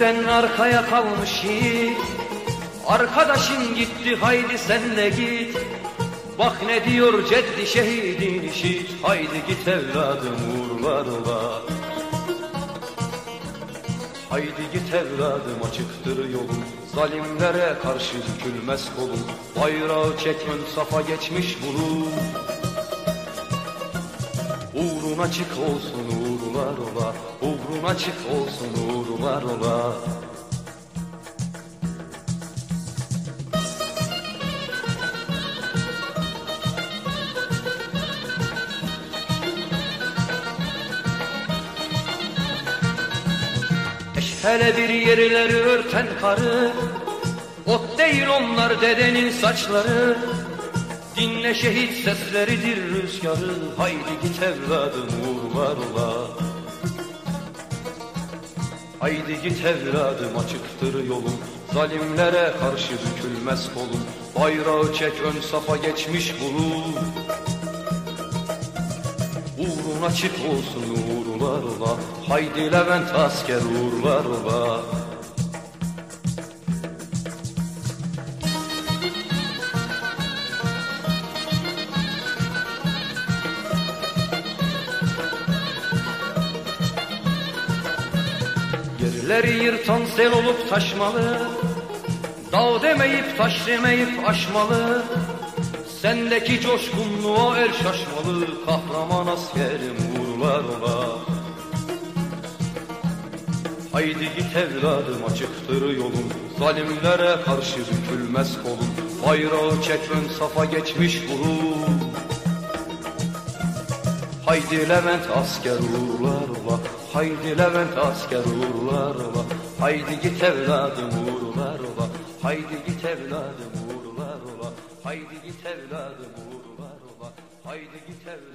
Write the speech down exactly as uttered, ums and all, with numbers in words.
Sözden arkaya kalmış yiğit, arkadaşın gitti haydi sen de git. Bak ne diyor ceddi şehidin işit, haydi git evladım uğurlar ola. Haydi git evladım açıktır yolun, zalimlere karşı bükülmez kolun. Bayrağı çek ön safa geçmiş bulun. Uğrun açık olsun uğurlar ola, uğrun açık olsun uğurlar ola. Hele bir yerleri örten karı, ot değil onlar dedenin saçları. Dinle şehit sesleridir rüzgarı, haydi git evladım uğurlar ola. Haydi git evladım açıktır yolun, zalimlere karşı bükülmez kolun. Bayrağı çek ön safa geçmiş bulun. Uğrun açık olsun uğurlar ola, haydi Levent asker uğurlar ola. Yerleri yırtan sel olup taşmalı, dağ demeyip taş demeyip aşmalı. Sendeki coşkunluğa el şaşmalı, kahraman askerim uğurlar ola. Haydi git evladım açıktır yolun, zalimlere karşı bükülmez kolun. Bayrağı çek ön safa geçmiş bulun. Haydi Levent asker uğurlar ola, haydi Levent asker uğurlar ola. Haydi git evladım uğurlar ola, haydi git evladım uğurlar ola. Haydi git evladım uğurlar ola, haydi git evladım.